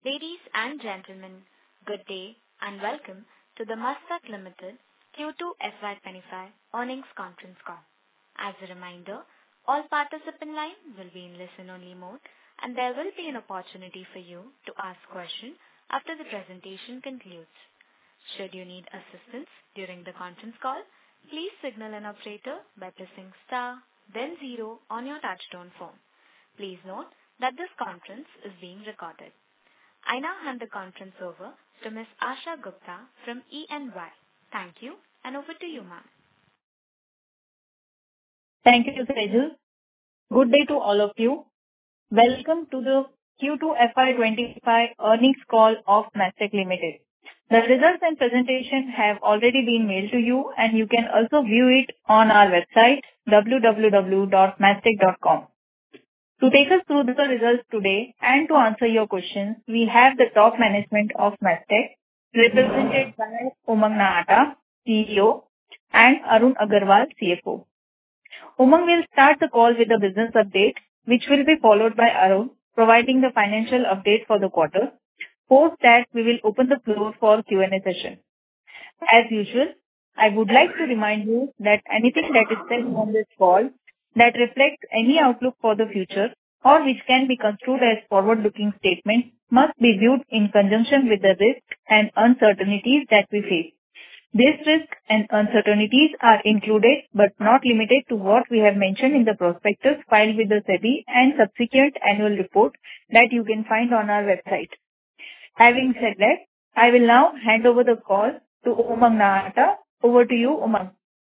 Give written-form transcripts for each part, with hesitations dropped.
Ladies and gentlemen, good day and welcome to the Mastek Limited Q2 FY25 earnings conference call. As a reminder, all participant lines will be in listen-only mode, and there will be an opportunity for you to ask questions after the presentation concludes. Should you need assistance during the conference call, please signal an operator by pressing star, then zero on your touch-tone phone. Please note that this conference is being recorded. I now hand the conference over to Ms. Asha Gupta from EY. Thank you, and over to you, ma'am. Thank you, Sejal. Good day to all of you. Welcome to the Q2 FY25 earnings call of Mastek Limited. The results and presentation have already been mailed to you, and you can also view it on our website, www.mastek.com. To take us through the results today and to answer your questions, we have the top management of Mastek, represented by Umang Nahata, CEO, and Arun Agarwal, CFO. Umang will start the call with a business update, which will be followed by Arun, providing the financial update for the quarter. Post that, we will open the floor for Q&A session. As usual, I would like to remind you that anything that is said on this call that reflects any outlook for the future or which can be construed as forward-looking statements must be viewed in conjunction with the risks and uncertainties that we face. These risks and uncertainties are included but not limited to what we have mentioned in the prospectus filed with the SEBI and subsequent annual report that you can find on our website. Having said that, I will now hand over the call to Umang Nahata. Over to you, Umang.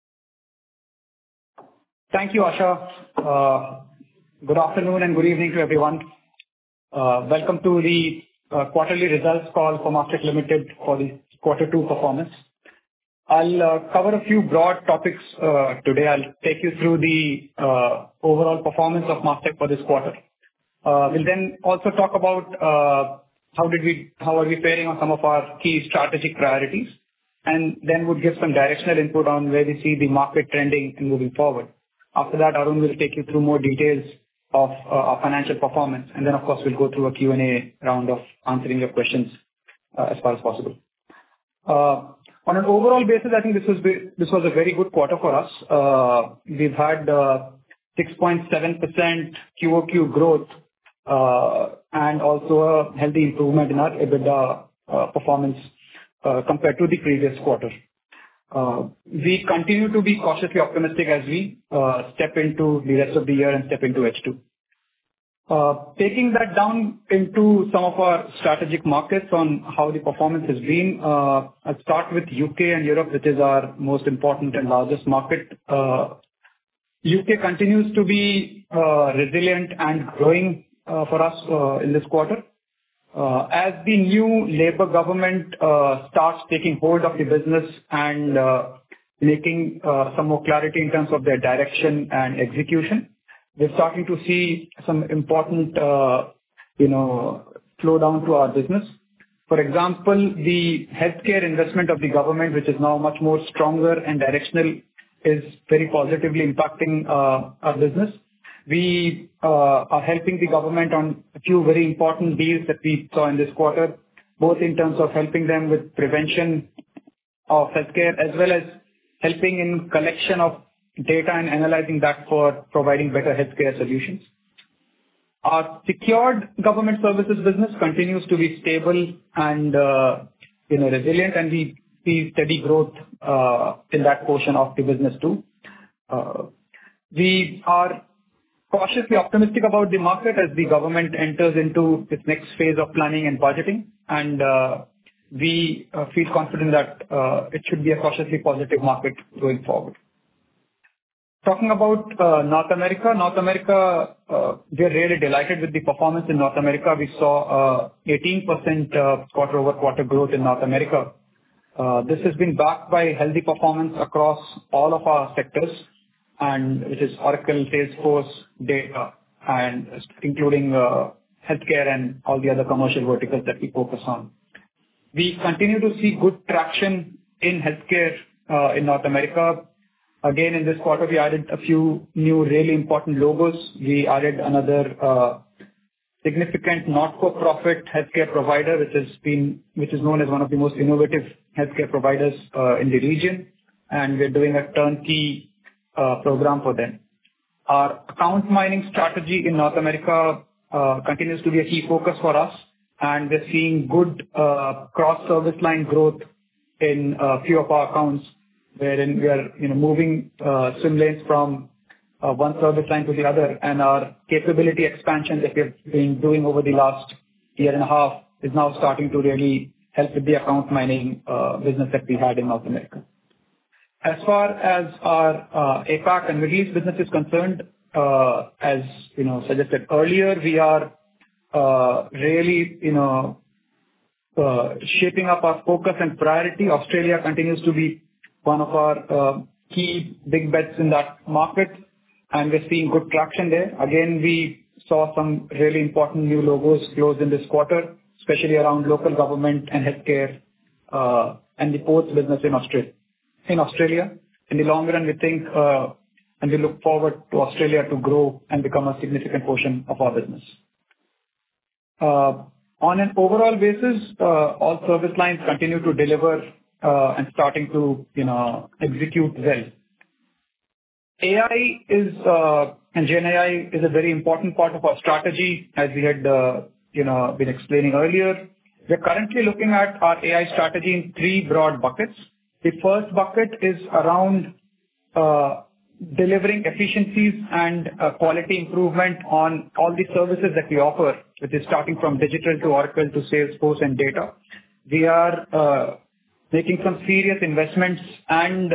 Thank you, Asha. Good afternoon and good evening to everyone. Welcome to the quarterly results call for Mastek Limited for the Q2 performance. I'll cover a few broad topics today. I'll take you through the overall performance of Mastek for this quarter. We'll then also talk about how are we faring on some of our key strategic priorities, and then would give some directional input on where we see the market trending and moving forward. After that, Arun will take you through more details of our financial performance, and then, of course, we'll go through a Q&A round of answering your questions as far as possible. On an overall basis, I think this was a very good quarter for us. We've had 6.7% QOQ growth and also a healthy improvement in our EBITDA performance compared to the previous quarter. We continue to be cautiously optimistic as we step into the rest of the year and step into H2. Taking that down into some of our strategic markets on how the performance has been, I'll start with UK and Europe, which is our most important and largest market. UK continues to be resilient and growing for us in this quarter. As the new Labour government starts taking hold of the business and making some more clarity in terms of their direction and execution, we're starting to see some important flow down to our business. For example, the healthcare investment of the government, which is now much more stronger and directional, is very positively impacting our business. We are helping the government on a few very important deals that we saw in this quarter, both in terms of helping them with prevention of healthcare as well as helping in collection of data and analyzing that for providing better healthcare solutions. Our secured government services business continues to be stable and resilient, and we see steady growth in that portion of the business too. We are cautiously optimistic about the market as the government enters into its next phase of planning and budgeting, and we feel confident that it should be a cautiously positive market going forward. Talking about North America, we're really delighted with the performance in North America. We saw 18% quarter-over-quarter growth in North America. This has been backed by healthy performance across all of our sectors, and which is Oracle, Salesforce, data, and including healthcare and all the other commercial verticals that we focus on. We continue to see good traction in healthcare in North America. Again, in this quarter, we added a few new really important logos. We added another significant not-for-profit healthcare provider, which is known as one of the most innovative healthcare providers in the region, and we're doing a turnkey program for them. Our account mining strategy in North America continues to be a key focus for us, and we're seeing good cross-service line growth in a few of our accounts, wherein we are, moving swim lanes from one service line to the other, and our capability expansion that we've been doing over the last year and a half is now starting to really help with the account mining business that we had in North America. As far as our APAC and Middle East business is concerned, as suggested earlier, we are really shaping up our focus and priority. Australia continues to be one of our key big bets in that market, and we're seeing good traction there. Again, we saw some really important new logos close in this quarter, especially around local government and healthcare and the ports business in Australia. In the long run, we think and we look forward to Australia to grow and become a significant portion of our business. On an overall basis, all service lines continue to deliver and starting to execute well. AI and GenAI is a very important part of our strategy, as we had been explaining earlier. We're currently looking at our AI strategy in three broad buckets. The first bucket is around delivering efficiencies and quality improvement on all the services that we offer, which is starting from digital to Oracle to Salesforce and data. We are making some serious investments and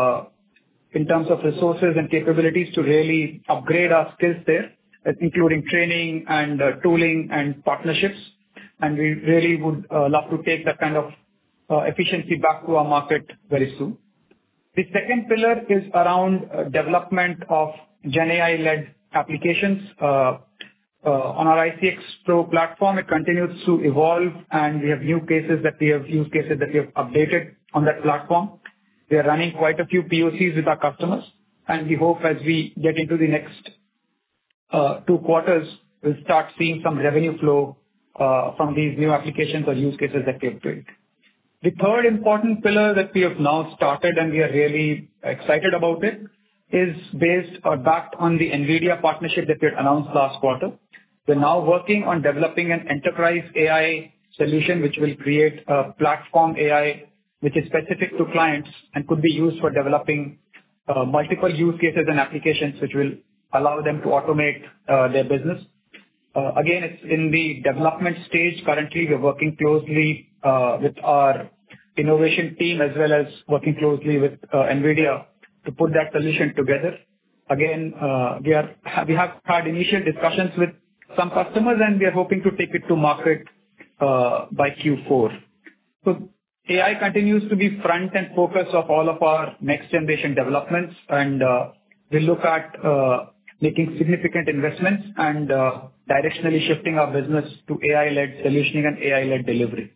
in terms of resources and capabilities to really upgrade our skills there, including training and tooling and partnerships. And we really would love to take that kind of efficiency back to our market very soon. The second pillar is around development of GenAI-led applications. On our ICX Pro platform, it continues to evolve, and we have use cases that we have updated on that platform. We are running quite a few POCs with our customers, and we hope as we get into the next 2 quarters, we'll start seeing some revenue flow from these new applications or use cases that we have built. The third important pillar that we have now started, and we are really excited about it, is based or backed on the NVIDIA partnership that we had announced last quarter. We're now working on developing an enterprise AI solution, which will create a platform AI, which is specific to clients and could be used for developing multiple use cases and applications, which will allow them to automate their business. Again, it's in the development stage. Currently, we're working closely with our innovation team as well as working closely with NVIDIA to put that solution together. Again, we have had initial discussions with some customers, and we are hoping to take it to market by Q4. So AI continues to be front and focus of all of our next generation developments, and we look at making significant investments and directionally shifting our business to AI-led solutioning and AI-led delivery.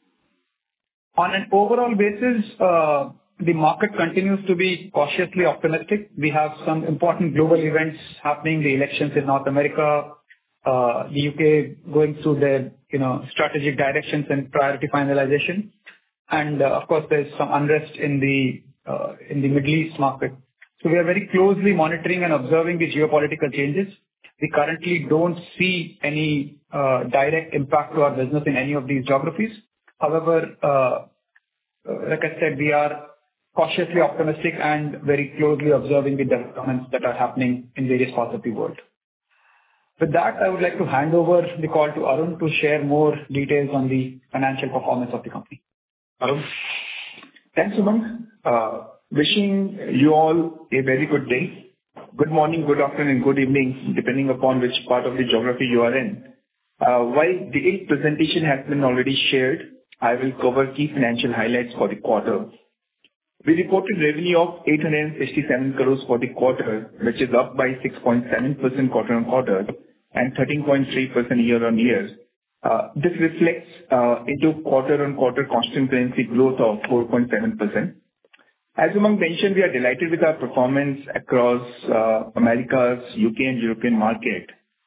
On an overall basis, the market continues to be cautiously optimistic. We have some important global events happening, the elections in North America, the UK going through their strategic directions and priority finalization. And of course, there's some unrest in the Middle East market. So we are very closely monitoring and observing the geopolitical changes. We currently don't see any direct impact to our business in any of these geographies. However, like I said, we are cautiously optimistic and very closely observing the developments that are happening in various parts of the world. With that, I would like to hand over the call to Arun to share more details on the financial performance of the company. Arun. Thanks, Umang. Wishing you all a very good day. Good morning, good afternoon, good evening, depending upon which part of the geography you are in. While detailed presentation has been already shared, I will cover key financial highlights for the quarter. We reported revenue of 867 crores for the quarter, which is up by 6.7% quarter-on-quarter and 13.3% year-on-year. This reflects into quarter-on-quarter constant currency growth of 4.7%. As Umang mentioned, we are delighted with our performance across Americas, UK and European market.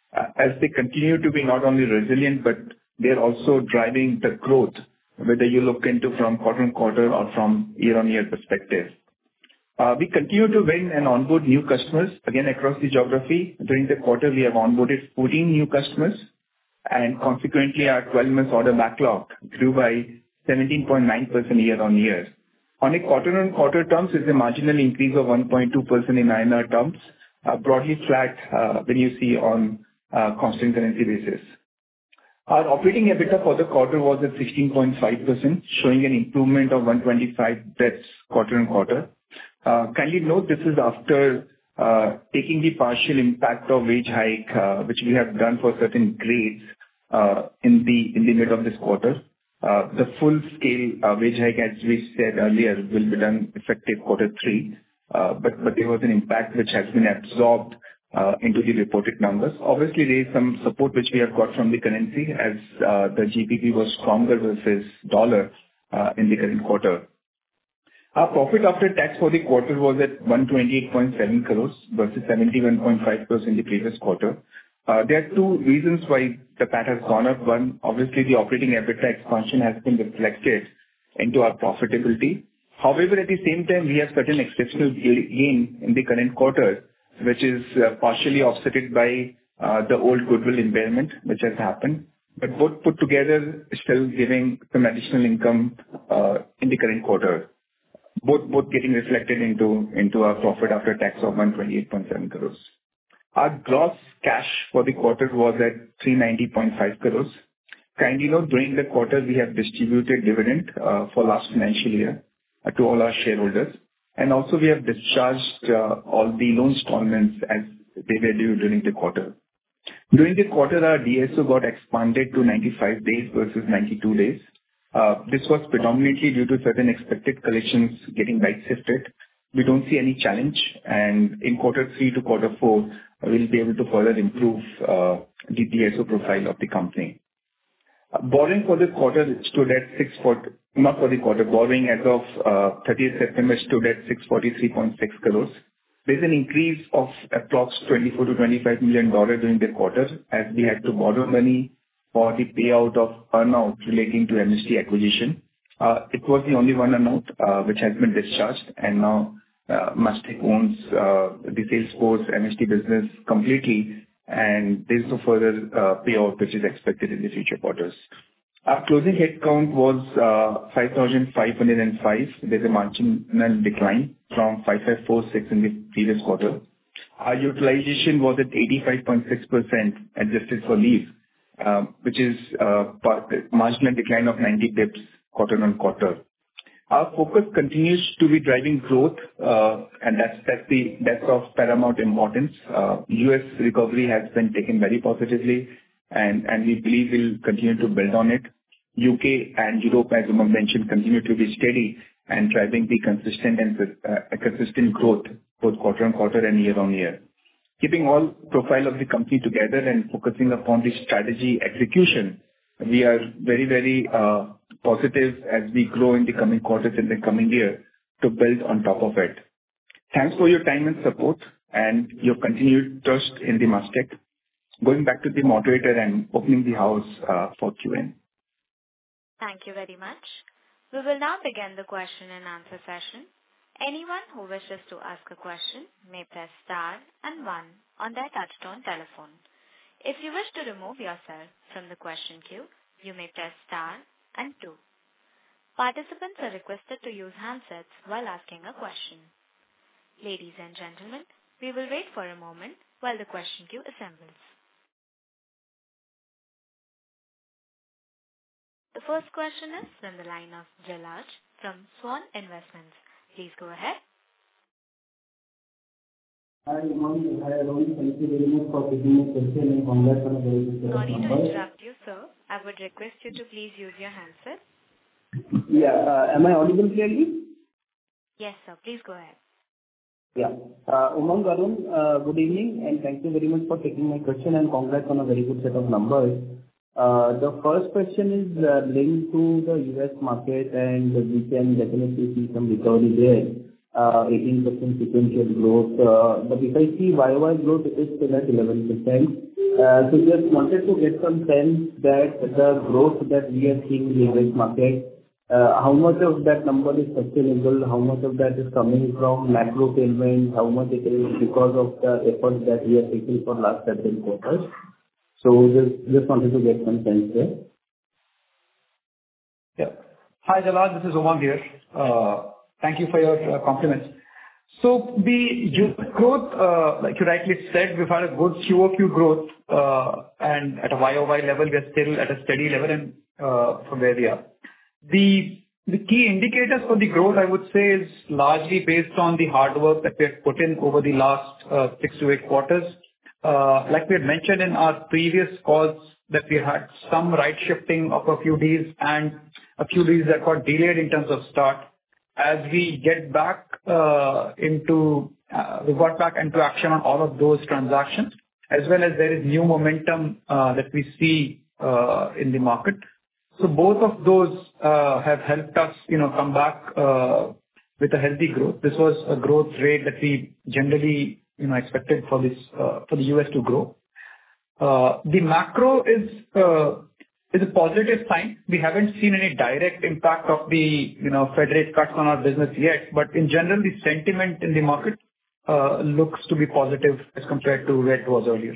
as they continue to be not only resilient, but they're also driving the growth, whether you look into from quarter-on-quarter or from year-on-year perspective. We continue to win and onboard new customers, again, across the geography. During the quarter, we have onboarded 14 new customers, and consequently, our 12-month order backlog grew by 17.9% year-on-year. On a quarter-on-quarter terms, it's a marginal increase of 1.2% in INR terms, broadly flat when you see on constant currency basis. Our operating EBITDA for the quarter was at 16.5%, showing an improvement of 125 basis points quarter-on-quarter. Kindly note, this is after taking the partial impact of wage hike, which we have done for certain grades in the middle of this quarter. The full scale wage hike, as we said earlier, will be done effective quarter 3. But there was an impact which has been absorbed into the reported numbers. Obviously, there is some support which we have got from the currency as the GBP was stronger versus dollar in the current quarter. Our profit after tax for the quarter was at 128.7 crores versus 71.5 crores in the previous quarter. There are two reasons why the PAT has gone up. One, obviously, the operating EBITDA expansion has been reflected into our profitability. However, at the same time, we have certain exceptional gain in the current quarter, which is partially offset by the old goodwill impairment, which has happened. But both put together, still giving some additional income in the current quarter. Both getting reflected into our profit after tax of 128.7 crores. Our gross cash for the quarter was at 390.5 crores. Kindly note, during the quarter, we have distributed dividend for last financial year to all our shareholders. And also, we have discharged all the loan installments as they were due during the quarter. During the quarter, our DSO got expanded to 95 days versus 92 days. This was predominantly due to certain expected collections getting right-shifted. We don't see any challenge, and in quarter 3 to quarter 4, we'll be able to further improve the DSO profile of the company. Borrowing for the quarter stood at borrowing as of 30th September stood at $643.6 crores. There's an increase of approx $24 to $25 million during the quarter, as we had to borrow money for the payout of earn-out relating to MST acquisition. It was the only one earn-out which has been discharged, and now Mastek owns the Salesforce MST business completely, and there's no further payout which is expected in the future quarters. Our closing headcount was 5,505. There's a marginal decline from 5,546 in the previous quarter. Our utilization was at 85.6% adjusted for leave, which is marginal decline of 90 basis points quarter-on-quarter. Our focus continues to be driving growth, and that's of paramount importance. US recovery has been taken very positively, and we believe we'll continue to build on it. UK and Europe, as Umang mentioned, continue to be steady and driving the consistent growth both quarter-on-quarter and year-on-year. Keeping all profile of the company together and focusing upon the strategy execution, we are very, very positive as we grow in the coming quarters in the coming year to build on top of it. Thanks for your time and support and your continued trust in the Mastek. Going back to the moderator and opening the house for Q&A. Thank you very much. We will now begin the question and answer session. Anyone who wishes to ask a question may press star and 1 on their touchtone telephone. If you wish to remove yourself from the question queue, you may press star and 2. Participants are requested to use handsets while asking a question. Ladies and gentlemen, we will wait for a moment while the question queue assembles. The first question is from the line of Jalaj from Swan Investments. Please go ahead. Hi, Umang. Hi, Arun. Thank you very much for taking my question and congrats on a very good set of Sorry numbers. to interrupt you, sir. I would request you to please use your handset. Yeah. Am I audible clearly? Yes, sir. Please go ahead. Yeah. Umang, Arun, good evening, and thank you very much for taking my question and congrats on a very good set of numbers. The first question is linked to the US market, and we can definitely see some recovery there, 18% sequential growth. But if I see YOY growth, it is still at 11%. Just wanted to get some sense that the growth that we are seeing in the US market, how much of that number is sustainable? How much of that is coming from macro tailwinds? How much it is because of the efforts that we are taking for last several quarters? Just wanted to get some sense there. Yeah. Hi, Jalaj, this is Umang here. Thank you for your compliments. So the US growth, like you rightly said, we've had a good QOQ growth, and at a YOY level, we are still at a steady level and from where we are. The key indicators for the growth, I would say, is largely based on the hard work that we have put in over the last 6 to 8 quarters. Like we had mentioned in our previous calls, that we had some right shifting of a few deals and a few deals that got delayed in terms of start. As we get back into action on all of those transactions, as well as there is new momentum that we see in the market. So both of those have helped us, come back with a healthy growth. This was a growth rate that we generally, expected for this, for the US to grow. The macro is a positive sign. We haven't seen any direct impact of the, Fed rate cuts on our business yet, but in general, the sentiment in the market looks to be positive as compared to where it was earlier.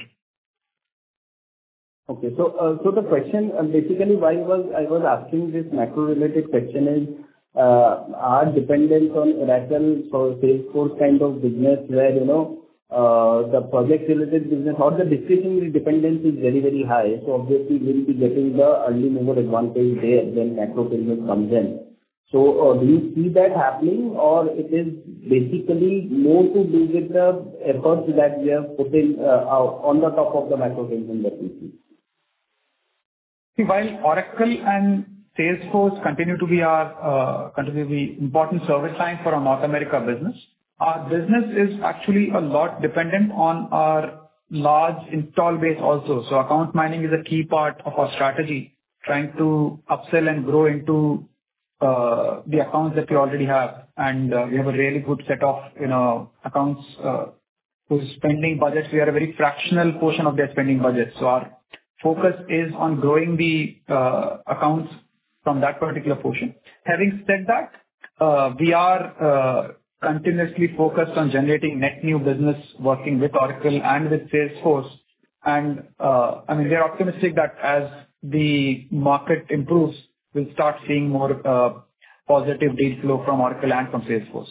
Okay. So the question, basically why I was asking this macro-related question is, our dependence on Oracle for Salesforce kind of business where, the project-related business or the discretionary dependence is very, very high. So obviously, we'll be getting the early mover advantage there when macro business comes in. So, do you see that happening, or it is basically more to do with the efforts that we have put in, on the top of the macro business that we see? See, while Oracle and Salesforce continue to be important service lines for our North America business, our business is actually a lot dependent on our large install base also. So account mining is a key part of our strategy, trying to upsell and grow into the accounts that we already have. And we have a really good set of, accounts whose spending budgets, we are a very fractional portion of their spending budget. So our focus is on growing the accounts from that particular portion. Having said that, we are continuously focused on generating net new business, working with Oracle and with Salesforce. And we are optimistic that as the market improves, we'll start seeing more positive deal flow from Oracle and from Salesforce.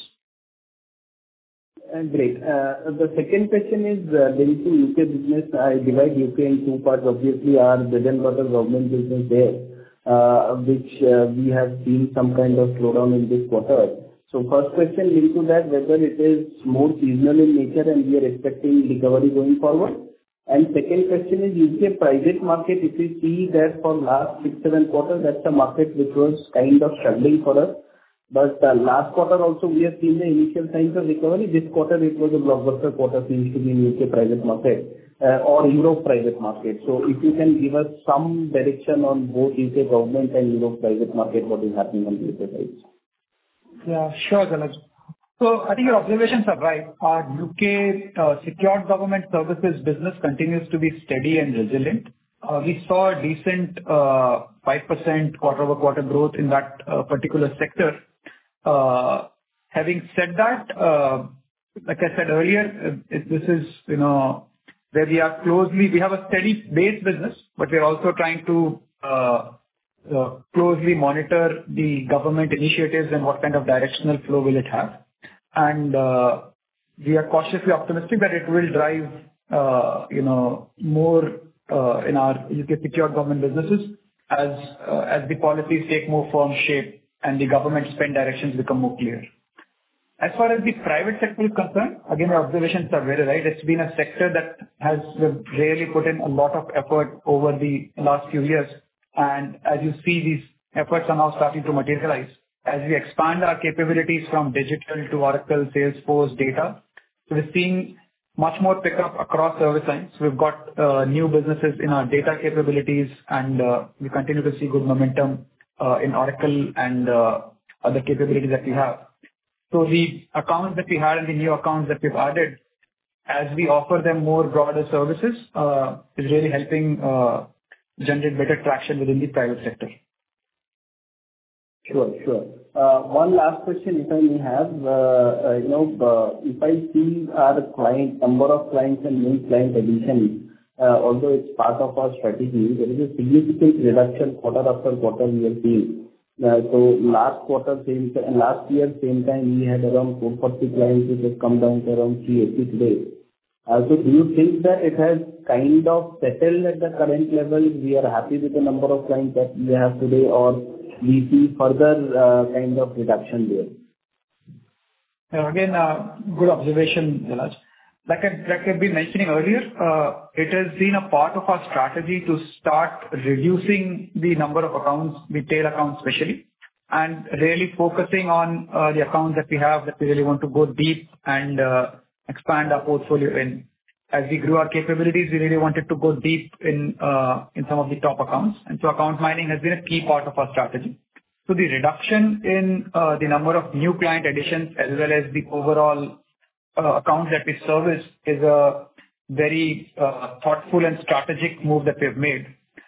Great. The second question is linked to UK business. I divide UK in two parts. Obviously, our bread and butter government business there, which we have seen some kind of slowdown in this quarter. So first question linked to that, whether it is more seasonal in nature and we are expecting recovery going forward. And second question is UK private market. If you see that for last 6-7 quarters, that's a market which was kind of struggling for us. But last quarter also, we have seen the initial signs of recovery. This quarter, it was a blockbuster quarter, seems to be in UK private market or Europe private market. So if you can give us some direction on both UK government and Europe private market, what is happening on the UK side? Yeah, sure, Jalaj. So I think your observations are right. Our UK secured government services business continues to be steady and resilient. We saw a decent 5% quarter-over-quarter growth in that particular sector. Having said that, like I said earlier, this is, where we are closely. We have a steady base business, but we are also trying to closely monitor the government initiatives and what kind of directional flow will it have. And we are cautiously optimistic that it will drive, more in our UK secured government businesses as the policies take more firm shape and the government spend directions become more clear. As far as the private sector is concerned, again, your observations are very right. It's been a sector that has really put in a lot of effort over the last few years. And as you see, these efforts are now starting to materialize. As we expand our capabilities from digital to Oracle, Salesforce, data, so we're seeing much more pickup across service lines. We've got new businesses in our data capabilities, and we continue to see good momentum in Oracle and other capabilities that we have. So the accounts that we had and the new accounts that we've added as we offer them more broader services, is really helping generate better traction within the private sector. Sure, sure. One last question, if I may have. If I see our number of clients and new client additions, although it's part of our strategy, there is a significant reduction quarter after quarter we are seeing. So last year, same time, we had around 440 clients, which has come down to around 380 today. So do you think that it has kind of settled at the current level? We are happy with the number of clients that we have today, or we see further kind of reduction there? Again, good observation, Jalaj. Like I've been mentioning earlier, it has been a part of our strategy to start reducing the number of accounts, the tail accounts especially, and really focusing on the accounts that we have that we really want to go deep and expand our portfolio in. As we grew our capabilities, we really wanted to go deep in some of the top accounts, and so account mining has been a key part of our strategy. So the reduction in the number of new client additions as well as the overall accounts that we service is a very thoughtful and strategic move that we have made.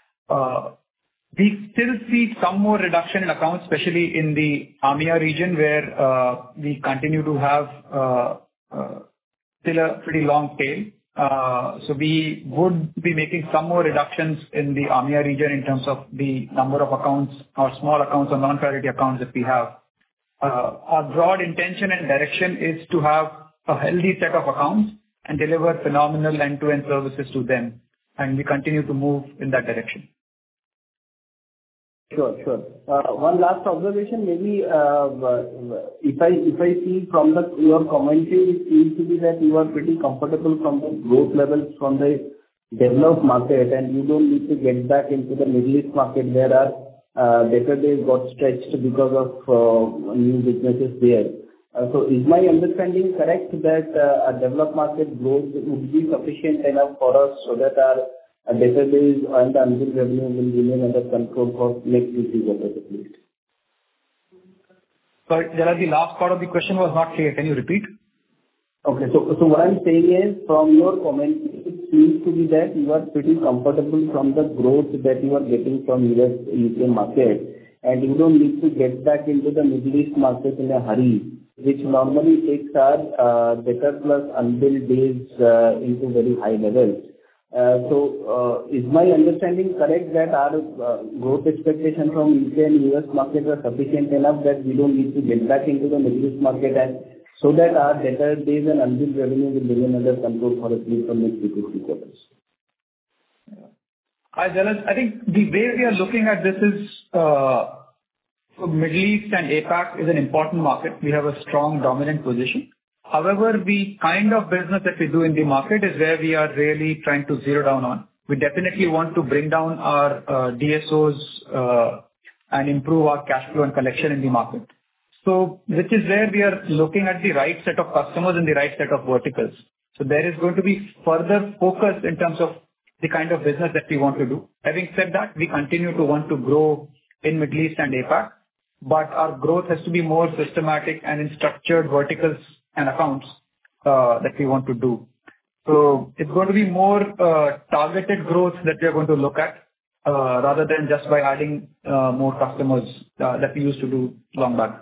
We still see some more reduction in accounts, especially in the AMEA region, where we continue to have still a pretty long tail. So we would be making some more reductions in the AMEA region in terms of the number of accounts or small accounts or non-priority accounts that we have. Our broad intention and direction is to have a healthy set of accounts and deliver phenomenal end-to-end services to them, and we continue to move in that direction. Sure, sure. One last observation, maybe, if I see from your commentary, it seems to be that you are pretty comfortable from the growth levels from the developed market, and you don't need to get back into the Middle East market where our debtor days got stretched because of new businesses there. So is my understanding correct that a developed market growth would be sufficient enough for us so that our debtor days and the unbilled revenue will remain under control for next 2-3 quarters at least? Sorry, Jalaj, the last part of the question was not clear. Can you repeat? Okay. So what I'm saying is, from your commentary, it seems to be that you are pretty comfortable from the growth that you are getting from US, UK market, and you don't need to get back into the Middle East market in a hurry, which normally takes our debtor plus unbilled days into very high levels. So, is my understanding correct that our growth expectation from UK and US market are sufficient enough that we don't need to get back into the Middle East market, and so that our debtor days and unbilled revenue will remain under control for at least the next 2-3 quarters? Hi, Jalaj. I think the way we are looking at this is, so Middle East and APAC is an important market. We have a strong dominant position. However, the kind of business that we do in the market is where we are really trying to zero down on. We definitely want to bring down our DSOs and improve our cash flow and collection in the market. So, which is where we are looking at the right set of customers and the right set of verticals. So there is going to be further focus in terms of the kind of business that we want to do. Having said that, we continue to want to grow in Middle East and APAC, but our growth has to be more systematic and in structured verticals and accounts that we want to do. So it's going to be more targeted growth that we are going to look at rather than just by adding more customers that we used to do long back.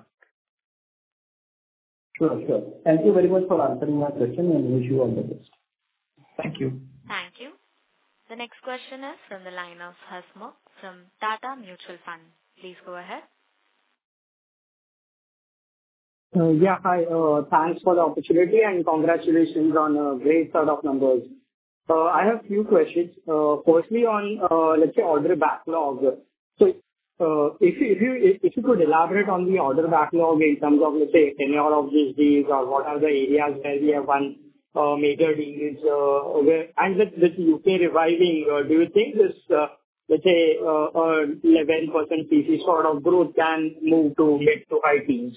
Sure, sure. Thank you very much for answering my question, and wish you all the best. Thank you. Thank you. The next question is from the line of Hasmukh from Tata Mutual Fund. Please go ahead. Yeah, hi. Thanks for the opportunity and congratulations on a great set of numbers. I have a few questions. Firstly, on let's say order backlog. So, if you could elaborate on the order backlog in terms of, let's say, tenure of these deals, or what are the areas where we have won major deals, where and with UK reviving, do you think this let's say 11% CC sort of growth can move to mid to high teens?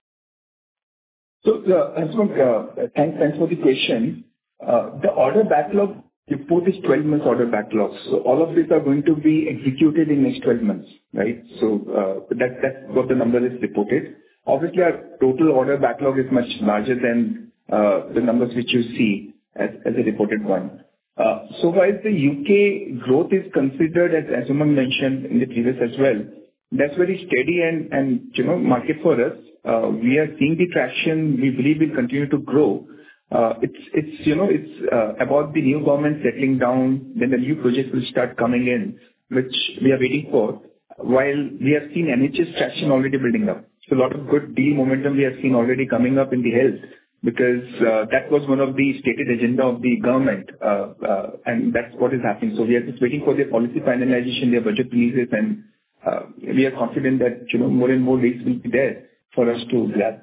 So, Hasmukh, thanks for the question. The order backlog report is 12 months order backlog. So all of these are going to be executed in next 12 months, right? So, that's what the number is reported. Obviously, our total order backlog is much larger than the numbers which you see. as a reported one. So while the U.K. growth is considered, as Umang mentioned in the previous as well, that's very steady and market for us. We are seeing the traction. We believe will continue to grow. It's about the new government settling down, then the new projects will start coming in, which we are waiting for. While we have seen NHS traction already building up. So a lot of good deal momentum we have seen already coming up in the health, because that was one of the stated agenda of the government, and that's what is happening. So we are just waiting for their policy finalization, their budget releases, and we are confident that more and more leads will be there for us to grab.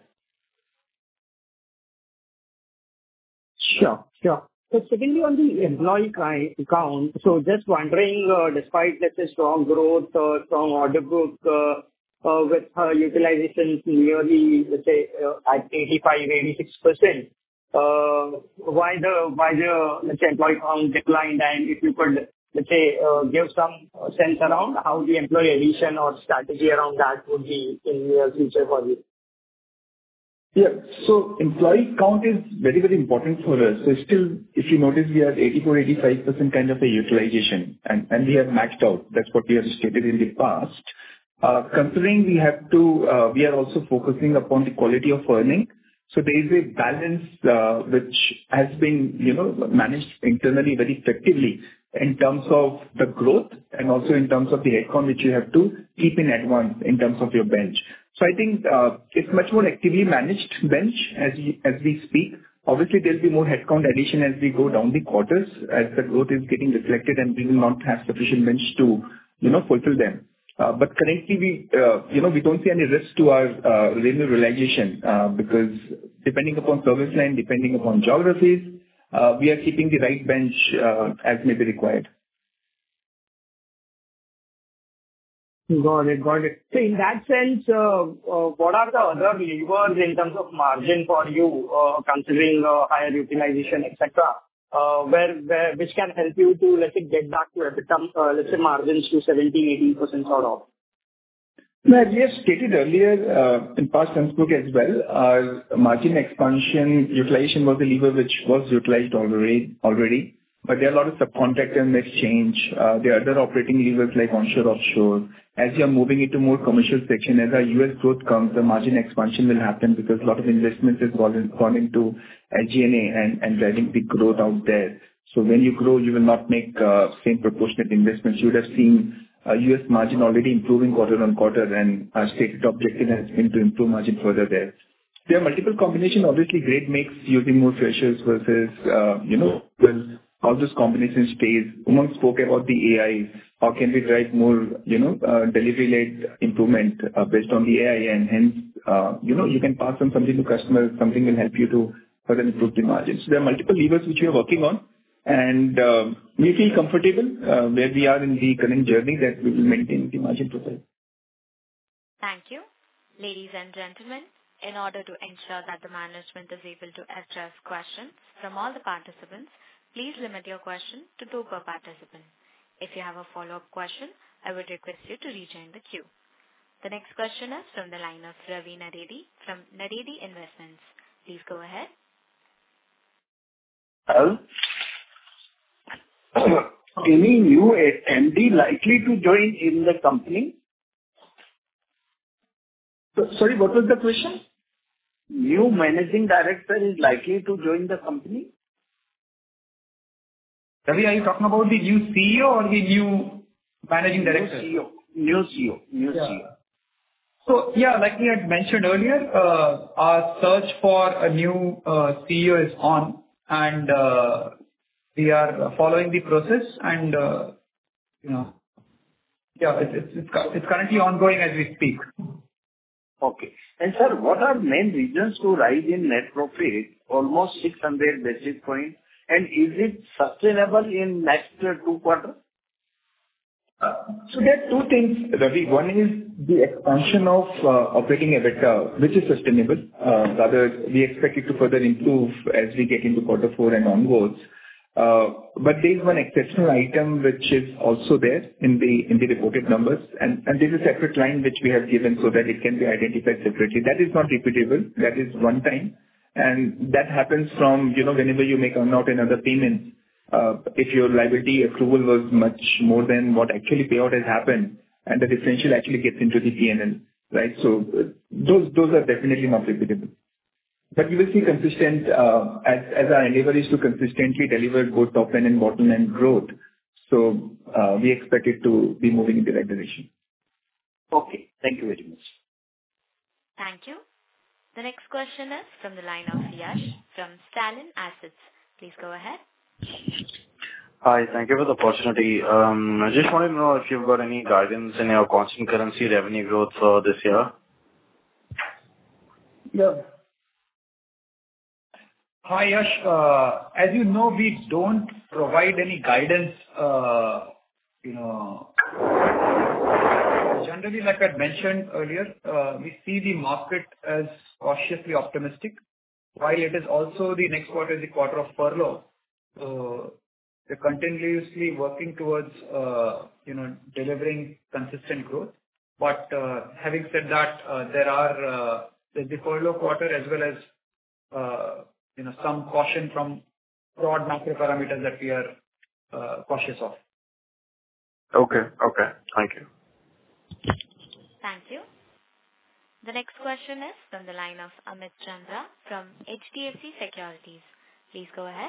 Sure. So secondly, on the employee count, so just wondering, despite, let's say, strong growth, strong order book, with utilization nearly, let's say, at 85%-86%, why the, let's say, employee count declined? And if you could, let's say, give some sense around how the employee addition or strategy around that would be in the future for you. Yeah. So employee count is very, very important for us. So still, if you notice, we are 84%-85% kind of a utilization, and we have maxed out. That's what we have stated in the past. Considering we are also focusing upon the quality of earning. So there is a balance which has been managed internally very effectively in terms of the growth and also in terms of the headcount which you have to keep in advance in terms of your bench. So I think it's much more actively managed bench as we speak. Obviously, there'll be more headcount addition as we go down the quarters, as the growth is getting reflected and we will not have sufficient bench to fulfill them. But currently, we don't see any risk to our revenue realization because depending upon service line, depending upon geographies, we are keeping the right bench as may be required. Got it. So in that sense, what are the other levers in terms of margin for you, considering higher utilization, etc., which can help you to, let's say, get back to EBITDA, let's say, margins to 17%-18% sort of? No, as we have stated earlier in past textbook as well, our margin expansion utilization was a lever which was utilized already. But there are a lot of subcontractor mix change. There are other operating levers like onshore, offshore. As you are moving into more commercial section, as our US growth comes, the margin expansion will happen because a lot of investments has gone into SG&A and driving the growth out there. So when you grow, you will not make same proportionate investments. You would have seen US margin already improving quarter on quarter, and our stated objective has been to improve margin further there. There are multiple combinations. Obviously, great mix using more freshers versus, how this combination stays. Umang spoke about the AI. How can we drive more, delivery-led improvement based on the AI, and hence, you can pass on something to customers, something will help you to further improve the margins. So there are multiple levers which we are working on, and we feel comfortable where we are in the current journey that we will maintain the margin profile. Thank you. Ladies and gentlemen, in order to ensure that the management is able to address questions from all the participants, please limit your question to 2 per participant. If you have a follow-up question, I would request you to rejoin the queue. The next question is from the line of Ravi Naredi from Naredi Investments. Please go ahead. Hello. Any new MD likely to join in the company? Sorry, what was the question? New managing director is likely to join the company? Ravi, are you talking about the new CEO or the new managing director? New CEO. So, like we had mentioned earlier, our search for a new CEO is on, and we are following the process, and it's currently ongoing as we speak. Okay. And sir, what are main reasons to rise in net profit, almost 600 basis points? And is it sustainable in next 2 quarters? So there are 2 things, Ravi. One is the expansion of operating EBITDA, which is sustainable. Rather, we expect it to further improve as we get into quarter 4 and onwards. But there is one exceptional item which is also there in the reported numbers, and there is a separate line which we have given so that it can be identified separately. That is not repeatable. That is one time. And that happens from, whenever you make out another payment, if your liability accrual was much more than what actually payout has happened, and the differential actually gets into the P&L, right? So those are definitely not repeatable. But you will see consistent, as our endeavor is to consistently deliver both top line and bottom line growth. So we expect it to be moving in the right direction. Okay. Thank you very much. Thank you. The next question is from the line of Yash from Stallion Assets. Please go ahead. Hi. Thank you for the opportunity. I just wanted to know if you've got any guidance in your constant currency revenue growth for this year. Yeah. Hi, Yash. As you know, we don't provide any guidance, Generally, like I mentioned earlier, we see the market as cautiously optimistic, while it is also the next quarter is the quarter of furlough. So we're continuously working towards, delivering consistent growth. But having said that, there's the furlough quarter as well as, some caution from broad macro parameters that we are cautious of. Okay. Thank you. Thank you. The next question is from the line of Amit Chandra from HDFC Securities. Please go ahead.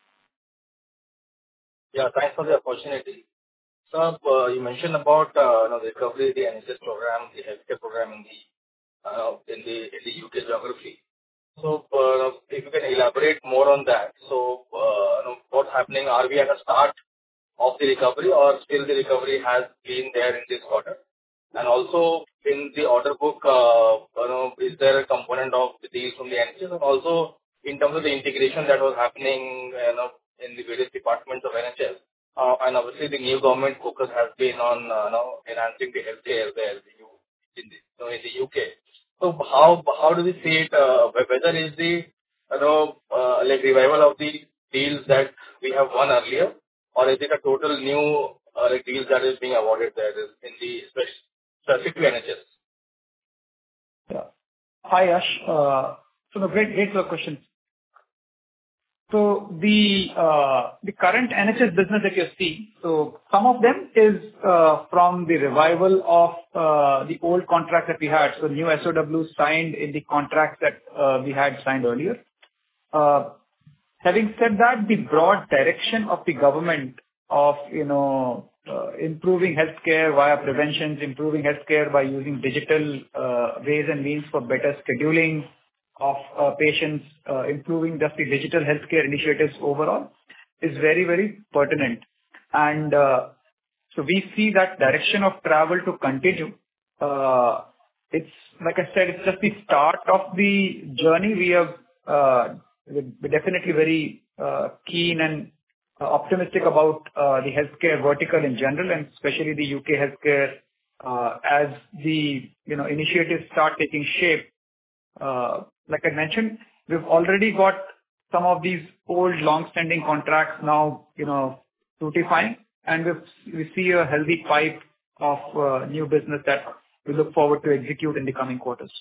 Yeah, thanks for the opportunity. So, you mentioned about the recovery, the NHS program, the healthcare program in the UK geography. So, if you can elaborate more on that. So, what's happening? Are we at the start of the recovery, or still the recovery has been there in this quarter? And also, in the order book, is there a component of the deals from the NHS? And also, in terms of the integration that was happening, in the various departments of NHS, and obviously the new government focus has been on, enhancing the healthcare there in the UK. So how do we see it? Whether is the revival of the deals that we have won earlier, or is it a total new deals that is being awarded there in the specific to NHS? Yeah. Hi, Yash. So great question. So the current NHS business that you see, so some of them is from the revival of the old contract that we had. So new SOWs signed in the contracts that we had signed earlier. Having said that, the broad direction of the government of improving healthcare via preventions, improving healthcare by using digital ways and means for better scheduling of patients, improving just the digital healthcare initiatives overall is very, very pertinent. And so we see that direction of travel to continue. It's like I said, it's just the start of the journey. We're definitely very keen and optimistic about the healthcare vertical in general, and especially the UK healthcare as the initiatives start taking shape. Like I mentioned, we've already got some of these old long-standing contracts now, fructifying, and we see a healthy pipe of new business that we look forward to execute in the coming quarters.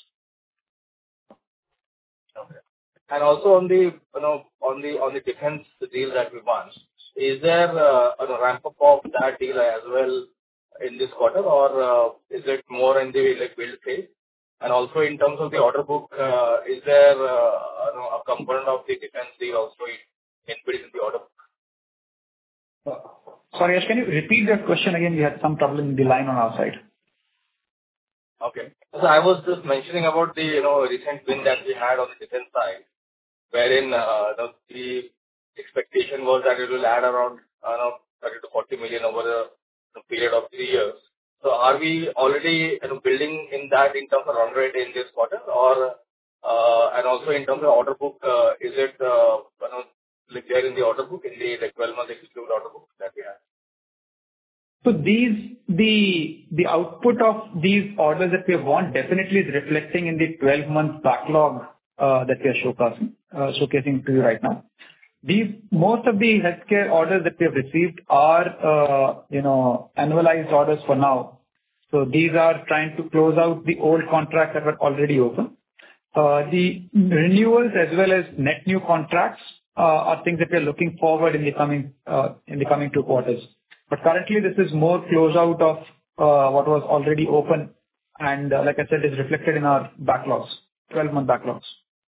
Okay. And also on the defense deal that we won, is there a ramp up of that deal as well in this quarter, or is it more in the build phase? And also in terms of the order book, is there a component of the defense deal also inbuilt in the order book? Sorry, Yash, can you repeat that question again? We had some trouble in the line on our side. Okay. So I was just mentioning about the recent win that we had on the defense side, wherein the expectation was that it will add around 30 to 40 million over a period of 3 years. So are we already building in that in terms of run rate in this quarter, or and also in terms of order book, is it there in the order book, in the 12-month executed order book that we have? So the output of these orders that we have won definitely is reflecting in the 12-month backlog that we are showcasing to you right now. Most of the healthcare orders that we have received are, annualized orders for now. So these are trying to close out the old contracts that were already open. The renewals as well as net new contracts are things that we are looking forward in the coming 2 quarters. But currently, this is more close out of what was already open, and like I said, is reflected in our backlogs, 12-month backlogs.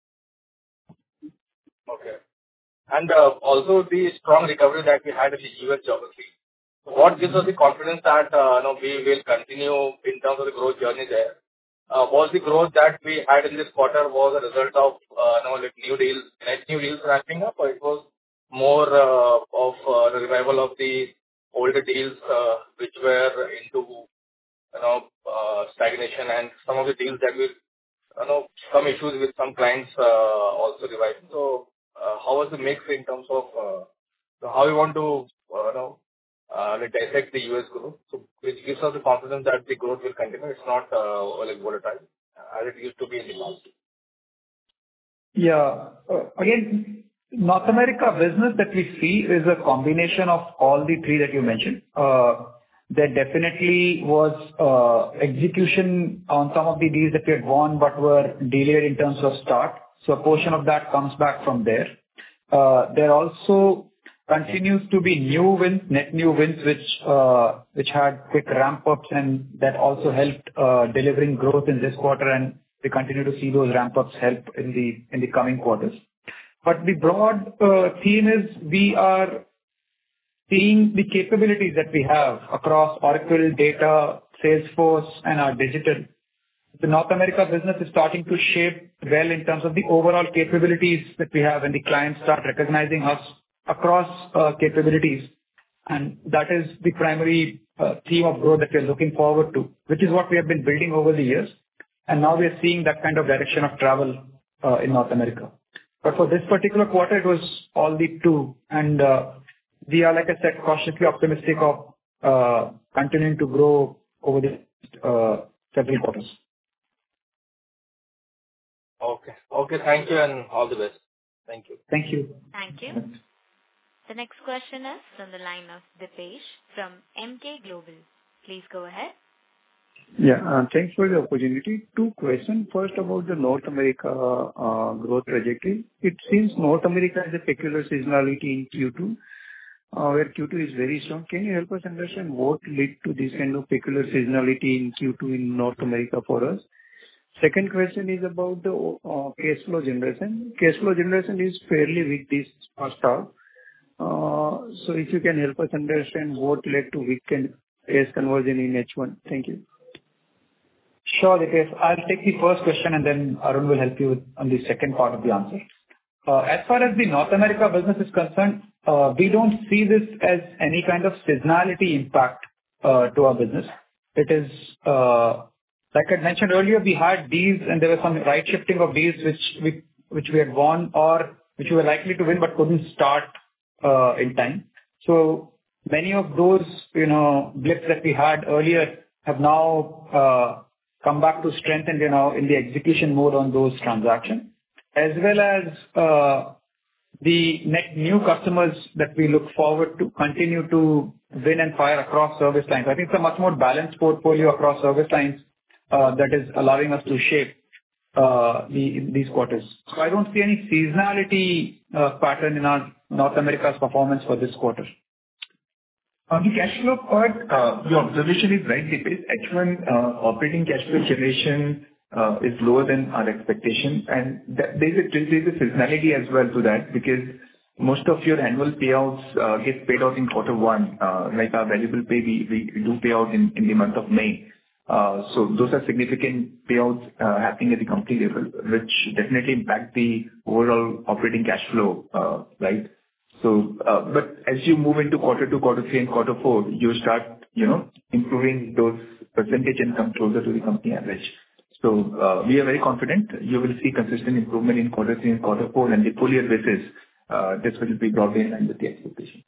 Okay. And also the strong recovery that we had in the U.S. geography. What gives us the confidence that we will continue in terms of the growth journey there? Was the growth that we had in this quarter was a result of like net new deals ramping up, or it was more of the revival of the older deals which were into stagnation, and some of the deals that will some issues with some clients also reviving. So how was the mix in terms of how we want to dissect the US growth, so which gives us the confidence that the growth will continue. It's not like volatile as it used to be in the past. Yeah. Again, North America business that we see is a combination of all the 3 that you mentioned. There definitely was execution on some of the deals that we had won but were delayed in terms of start. So a portion of that comes back from there. There also continues to be new wins, net new wins, which had quick ramp-ups, and that also helped delivering growth in this quarter, and we continue to see those ramp-ups help in the coming quarters. But the broad theme is we are seeing the capabilities that we have across Oracle, data, Salesforce, and our digital. The North America business is starting to shape well in terms of the overall capabilities that we have, and the clients start recognizing us across capabilities. And that is the primary theme of growth that we are looking forward to, which is what we have been building over the years. And now we are seeing that kind of direction of travel in North America. But for this particular quarter, it was all the 2. And we are, like I said, cautiously optimistic of continuing to grow over the several quarters. Okay. Okay. Thank you, and all the best. Thank you. Thank you. Thank you. The next question is from the line of Dipesh from Emkay Global. Please go ahead. Yeah. Thanks for the opportunity. 2 questions. First, about the North America growth trajectory. It seems North America has a peculiar seasonality in Q2, where Q2 is very strong. Can you help us understand what led to this kind of peculiar seasonality in Q2 in North America for us? Second question is about the cash flow generation. Cash flow generation is fairly weak this first half. So if you can help us understand what led to weak cash conversion in H1. Thank you. Sure, Dipesh. I'll take the first question, and then Arun will help you on the second part of the answer. As far as the North America business is concerned, we don't see this as any kind of seasonality impact to our business. It is, like I mentioned earlier, we had deals, and there was some right shifting of deals which we had won or which we were likely to win but couldn't start in time. So many of those blips that we had earlier have now come back to strength, and in the execution mode on those transactions, as well as the net new customers that we look forward to continue to win and fire across service lines. I think it's a much more balanced portfolio across service lines that is allowing us to shape these quarters. So I don't see any seasonality pattern in our North America's performance for this quarter. On the cash flow part, your observation is right, Dipesh. H1 operating cash flow generation is lower than our expectation, and there's a seasonality as well to that, because most of your annual payouts get paid out in quarter 1. Like our variable pay, we do pay out in the month of May. So those are significant payouts happening at the company level, which definitely impact the overall operating cash flow, right? So, but as you move into quarter 2, quarter 3, and quarter 4, you start, improving those percentage and come closer to the company average. So, we are very confident you will see consistent improvement in quarter 3 and quarter 4, and the full year basis, this will be broadly in line with the expectation.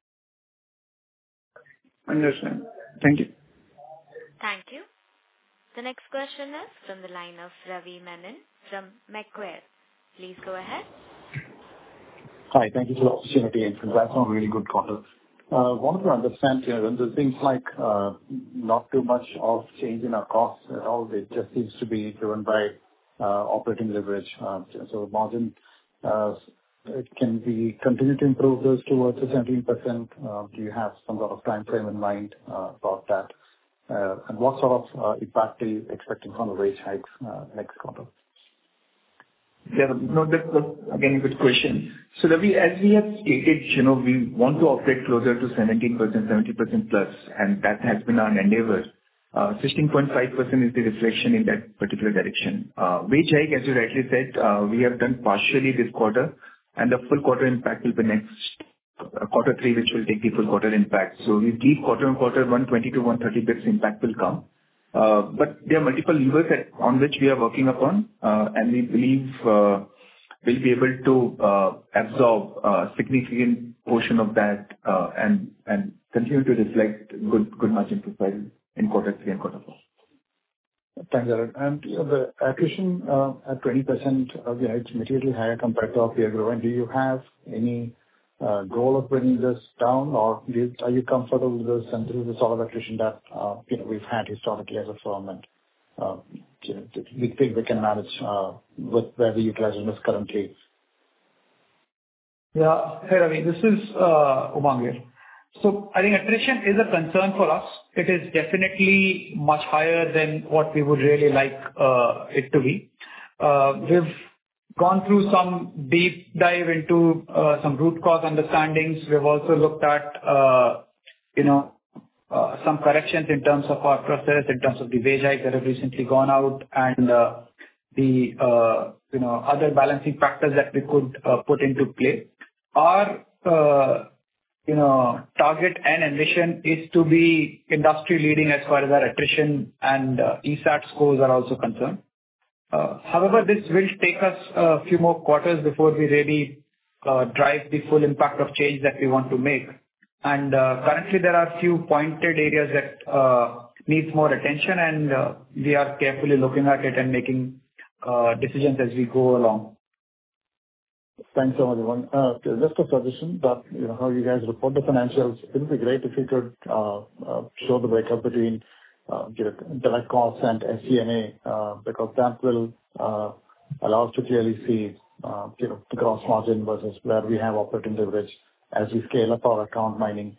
Understand. Thank you. Thank you. The next question is from the line of Ravi Menon from Macquarie. Please go ahead. Hi, thank you for the opportunity, and congrats on a really good quarter. Wanted to understand here, when there seems like not too much of change in our costs at all, it just seems to be driven by operating leverage. So margin, can we continue to improve those towards the 17%? Do you have some sort of time frame in mind about that? And what sort of impact are you expecting from the wage hikes next quarter? Yeah, no, that's again a good question. So Ravi, as we have stated, we want to operate closer to 17%, 70% plus, and that has been our endeavor. 16.5% is the reflection in that particular direction. Wage hike, as you rightly said, we have done partially this quarter, and the full quarter impact will be next quarter three, which will take the full quarter impact. So we believe quarter on quarter, 120 to 130 bits impact will come. But there are multiple levers on which we are working upon, and we believe we'll be able to absorb a significant portion of that and continue to reflect good margin profile in quarter three and quarter four. Thanks, Arun. And the attrition at 20%, it's materially higher compared to our peer group. And do you have any goal of bringing this down, or are you comfortable with this and this is the sort of attrition that we've had historically as a firm, and we think we can manage with where the utilization is currently? Yeah, hey Ravi, this is Umang here. So I think attrition is a concern for us. It is definitely much higher than what we would really like it to be. We've gone through some deep dive into some root cause understandings. We've also looked at some corrections in terms of our process, in terms of the wage hike that have recently gone out, and the other balancing factors that we could put into play. Our target and ambition is to be industry leading as far as our attrition and ESAT scores are also concerned. However, this will take us a few more quarters before we really drive the full impact of change that we want to make. And currently, there are a few pointed areas that needs more attention, and we are carefully looking at it and making decisions as we go along. Thanks so much, Umang. Just a suggestion that how you guys report the financials, it would be great if you could show the breakup between direct costs and SG&A, because that will allow us to clearly see the gross margin versus where we have operating leverage as we scale up our account mining.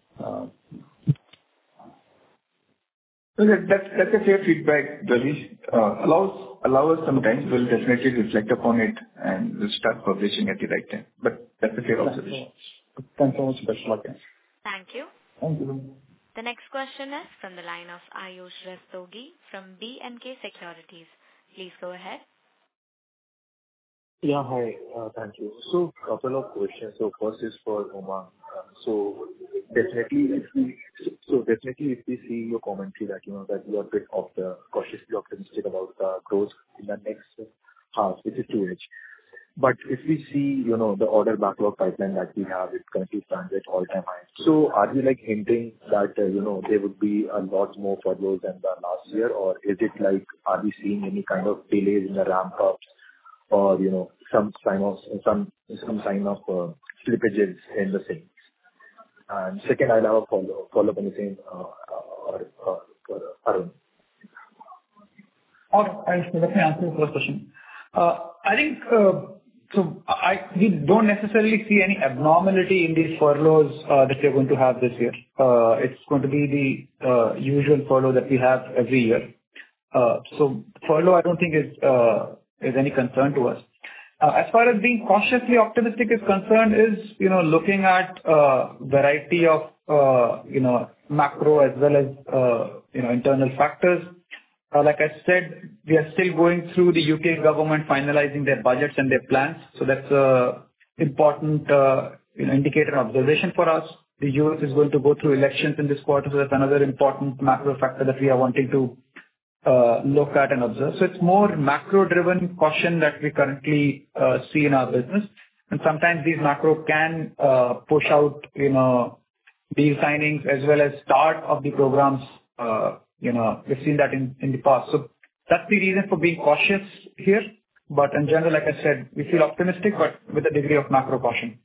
That's a fair feedback, Ravi. Allow us some time. We'll definitely reflect upon it and we'll start publishing at the right time. But that's a fair observation. Thanks so much. Best luck. Thank you. Thank you. The next question is from the line of Ayush Rastogi from B&K Securities. Please go ahead. Yeah, hi. Thank you. So, couple of questions. So, first is for Umang. So, definitely, if we see your commentary that that you are a bit cautiously optimistic about the growth in the next half, which is 2H. But if we see, the order backlog pipeline that we have, it currently stands at all-time high. So, are you hinting that there would be a lot more furloughs than the last year, or is it are we seeing any kind of delays in the ramp ups, or some sign of slippages in the same? And second, I'll have a follow-up on the same for Arun. Let me answer the first question. I think we don't necessarily see any abnormality in these furloughs that we're going to have this year. It's going to be the usual furlough that we have every year. So furlough, I don't think is any concern to us. As far as being cautiously optimistic is concerned, is looking at variety of macro as well as internal factors. Like I said, we are still going through the UK government finalizing their budgets and their plans. So that's an important indicator and observation for us. The US is going to go through elections in this quarter, so that's another important macro factor that we are wanting to look at and observe. So it's more macro-driven caution that we currently see in our business. And sometimes these macro can push out, deal signings as well as start of the programs. We've seen that in the past. So that's the reason for being cautious here. But in general, like I said, we feel optimistic, but with a degree of macro caution.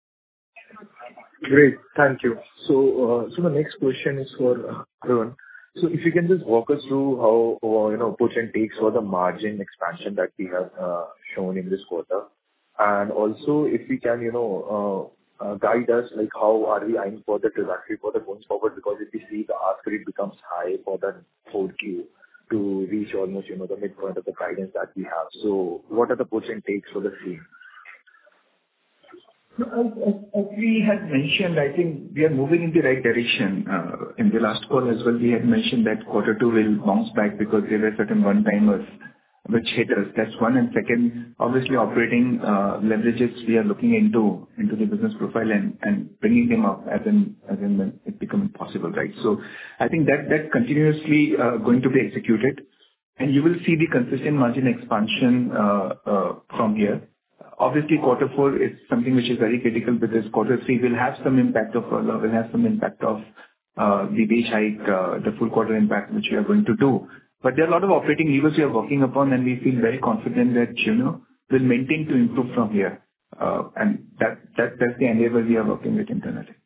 Great. Thank you. So the next question is for Arun. So if you can just walk us through how, puts and takes for the margin expansion that we have shown in this quarter. And also, if we can, guide us, like, how are we eyeing for the trajectory for the going forward? Because if we see the ask rate becomes high for the 4Q to reach almost, the midpoint of the guidance that we have. So what are the puts and takes for the same? As we had mentioned, I think we are moving in the right direction. In the last call as well, we had mentioned that quarter two will bounce back because there were certain one-timers which hit us. That's one. And second, obviously, operating leverages we are looking into the business profile and bringing them up as in when it becomes possible, right? So I think that continuously going to be executed, and you will see the consistent margin expansion from here. Obviously, quarter four is something which is very critical because quarter three will have some impact of furlough, will have some impact of the wage hike, the full quarter impact which we are going to do. But there are a lot of operating levers we are working upon, and we feel very confident that, we'll maintain to improve from here. And that's the endeavor we are working with internally.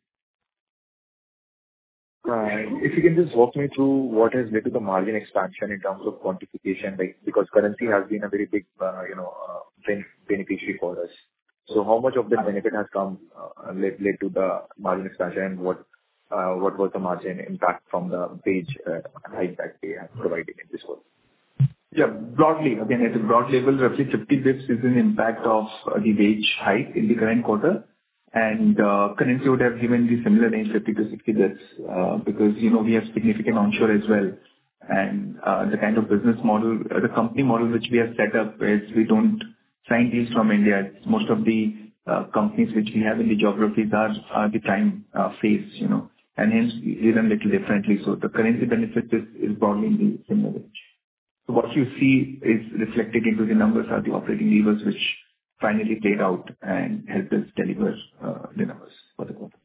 If you can just walk me through what has led to the margin expansion in terms of quantification, like, because currency has been a very big, beneficiary for us. So how much of the benefit has come, led to the margin expansion, and what was the margin impact from the wage hike that they have provided in this quarter? Yeah, broadly, again, at a broad level, roughly 50 basis is an impact of the wage hike in the current quarter. And currency would have given the similar range, 50 to 60 basis, because, we have significant onshore as well. And the kind of business model, the company model which we have set up is we don't sign deals from India. Most of the companies which we have in the geographies are the prime phase, and hence we run a little differently. So the currency benefit is broadly in the similar range. So what you see is reflected into the numbers are the operating levers which finally played out and helped us deliver the numbers for the quarter.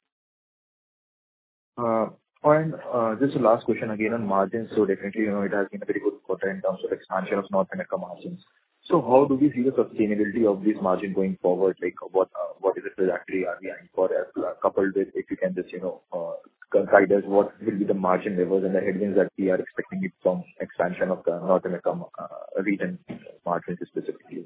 And just a last question again on margins. So definitely, it has been a very good quarter in terms of expansion of North America margins. So how do we see the sustainability of this margin going forward? Like, what is the trajectory are we eyeing for, coupled with, if you can just, guide us, what will be the margin levels and the headwinds that we are expecting it from expansion of the North America region margins specifically?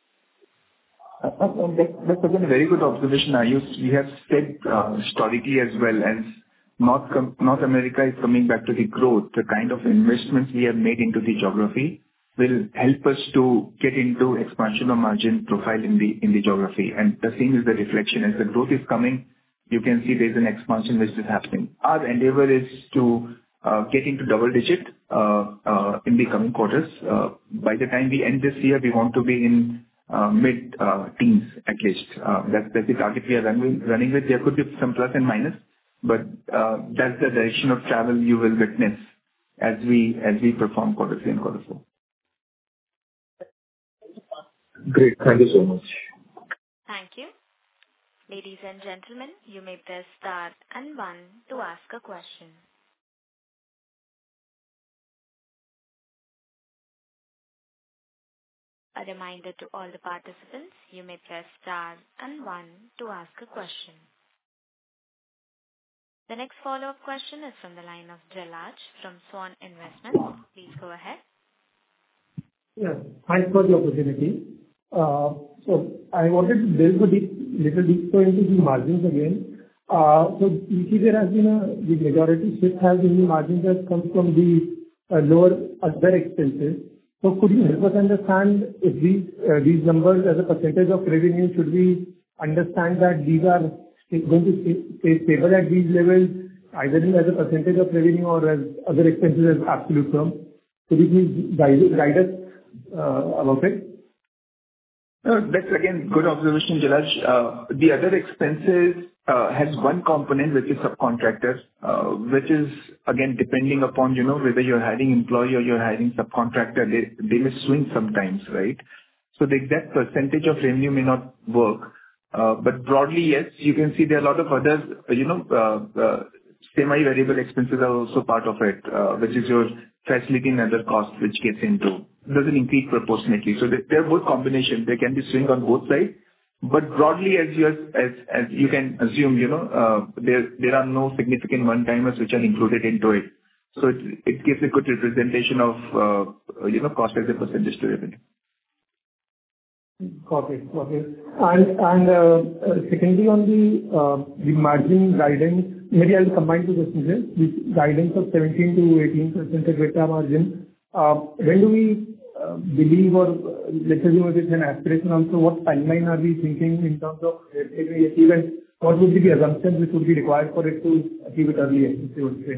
That's again a very good observation, Ayush. We have said historically as well, as North America is coming back to the growth, the kind of investments we have made into the geography will help us to get into expansion of margin profile in the geography. And the same is the reflection. As the growth is coming, you can see there's an expansion which is happening. Our endeavor is to get into double digit in the coming quarters. By the time we end this year, we want to be in mid teens at least. That's the target we are running with. There could be some plus and minus, but that's the direction of travel you will witness as we perform quarter three and quarter four. Great. Thank you so much. Thank you. Ladies and gentlemen, you may press star and 1 to ask a question. A reminder to all the participants, you may press star and 1 to ask a question. The next follow-up question is from the line of Jalaj from Swan Investments. Please go ahead. Yes, thanks for the opportunity. So I wanted to delve little deeper into the margins again. So you see there has been the majority shift has in the margins has come from the lower other expenses. So could you help us understand if these numbers as a percentage of revenue, should we understand that these are going to stay stable at these levels, either as a percentage of revenue or as other expenses as absolute term? Could you please guide us about it? That's again good observation, Jalaj. The other expenses has one component which is subcontractors, which is again depending upon whether you're hiring employee or you're hiring subcontractor, they may swing sometimes, right? So the exact percentage of revenue may not work, but broadly yes, you can see there are a lot of other semi-variable expenses are also part of it, which is your facility and other costs which gets into doesn't increase proportionately. So they're both combinations. They can be swing on both sides. But broadly, as you can assume, there are no significant one-timers which are included into it. So it gives a good representation of, cost as a percentage to revenue. Got it. Got it. And secondly, on the margin guidance, maybe I'll combine two questions. The guidance of 17%-18% EBITDA margin, when do we believe, or let's assume it is an aspiration also, what timeline are we thinking in terms of achieve, and what would be the assumptions which would be required for it to achieve it earlier, if you would say?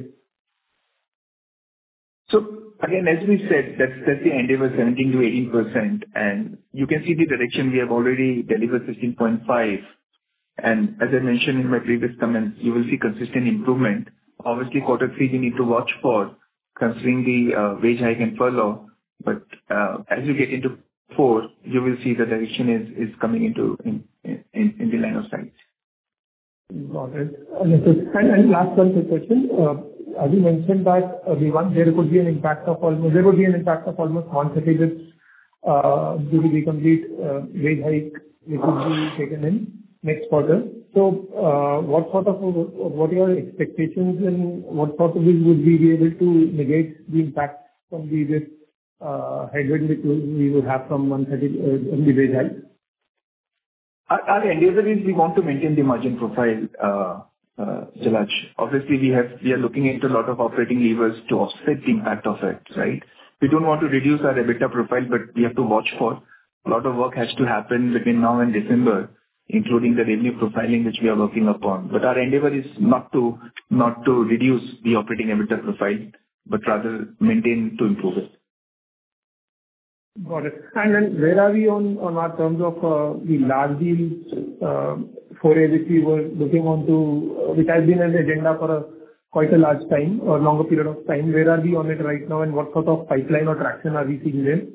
So again, as we said, that's the endeavor, 17%-18%, and you can see the direction. We have already delivered 16.5%. And as I mentioned in my previous comments, you will see consistent improvement. Obviously, quarter three, we need to watch for, considering the wage hike and furlough. But as you get into four, you will see the direction is coming into in the line of sight. Got it. Understood. And last one quick question. As you mentioned that there would be an impact of almost 130 basis due to the complete wage hike which will be taken in next quarter. So, what are your expectations, and what sort of ways would we be able to negate the impact from this headwind which we would have from 130 in the wage hike? Our endeavor is we want to maintain the margin profile, Jalaj. Obviously, we are looking into a lot of operating levers to offset the impact of it, right? We don't want to reduce our EBITDA profile, but we have to watch for. A lot of work has to happen between now and December, including the revenue profiling, which we are working upon. But our endeavor is not to reduce the operating EBITDA profile, but rather maintain to improve it. Got it. And then where are we on our terms of the large deals foray which we were looking onto, which has been an agenda for quite a large time or longer period of time? Where are we on it right now, and what sort of pipeline or traction are we seeing there?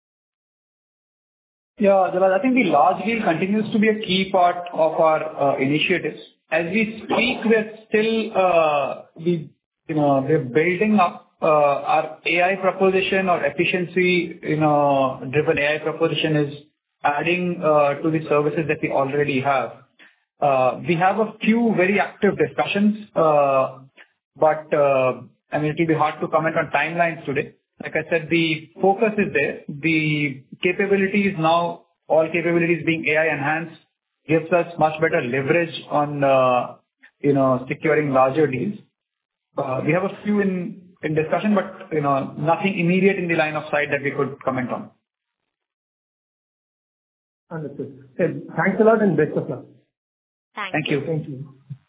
Yeah, Jalaj, I think the large deal continues to be a key part of our initiatives. As we speak, we're building up our AI proposition or efficiency, driven AI proposition is adding to the services that we already have. We have a few very active discussions, but I mean, it will be hard to comment on timelines today. Like I said, the focus is there. The capabilities now, all capabilities being AI enhanced, gives us much better leverage on, securing larger deals. We have a few in discussion, but, nothing immediate in the line of sight that we could comment on. Understood. Thanks a lot, and best of luck. Thank you. Thank you.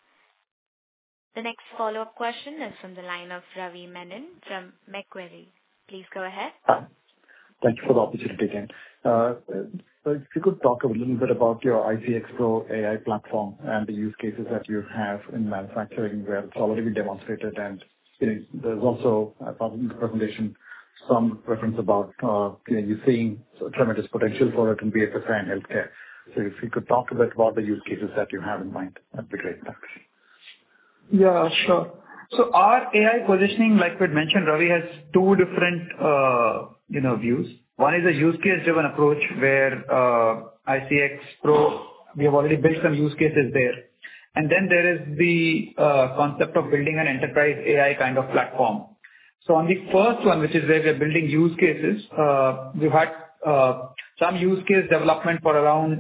The next follow-up question is from the line of Ravi Menon from Macquarie. Please go ahead. Thank you for the opportunity again. So if you could talk a little bit about your ICX Pro AI platform and the use cases that you have in manufacturing, where it's already been demonstrated, and there's also, in the presentation, some reference about you seeing tremendous potential for it in BFSI and healthcare. So if you could talk a bit about the use cases that you have in mind, that'd be great. Thanks. Yeah, sure. So our AI positioning, like we mentioned, Ravi, has two different, views. One is a use case-driven approach where ICX Pro, we have already built some use cases there. And then there is the concept of building an enterprise AI kind of platform. So on the first one, which is where we are building use cases, we've had some use case development for around,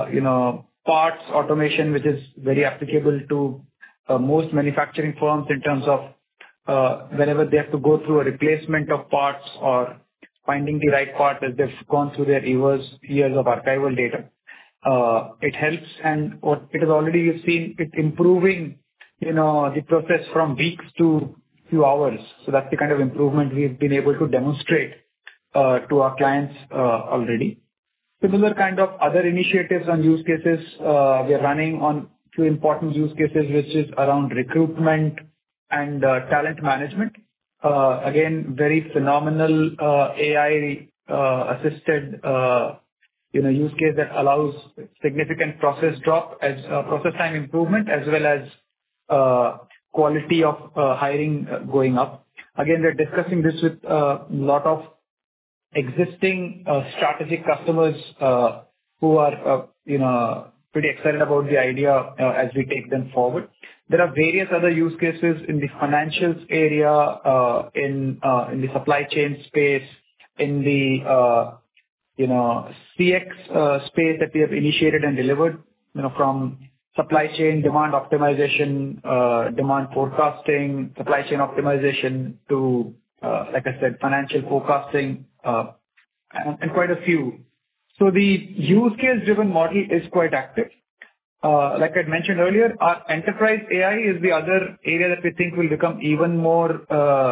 parts automation, which is very applicable to most manufacturing firms in terms of whenever they have to go through a replacement of parts or finding the right part as they've gone through their years of archival data. It helps, and what it is already, we've seen it improving, the process from weeks to few hours. So that's the kind of improvement we've been able to demonstrate to our clients already. Similar kind of other initiatives and use cases we are running on few important use cases, which is around recruitment and talent management. Again, very phenomenal AI assisted use case that allows significant process time improvement, as well as quality of hiring going up. Again, we're discussing this with a lot of existing strategic customers who are pretty excited about the idea as we take them forward. there are various other use cases in the financials area, in the supply chain space, in the CX space that we have initiated and delivered, from supply chain demand optimization, demand forecasting, supply chain optimization to, like I said, financial forecasting, and quite a few. So the use case-driven model is quite active. Like I mentioned earlier, our enterprise AI is the other area that we think will become even more,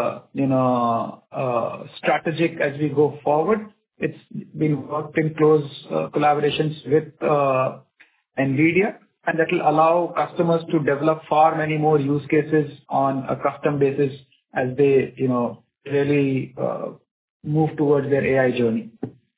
strategic as we go forward. It's been worked in close collaborations with NVIDIA, and that will allow customers to develop far many more use cases on a custom basis as they, really move towards their AI journey.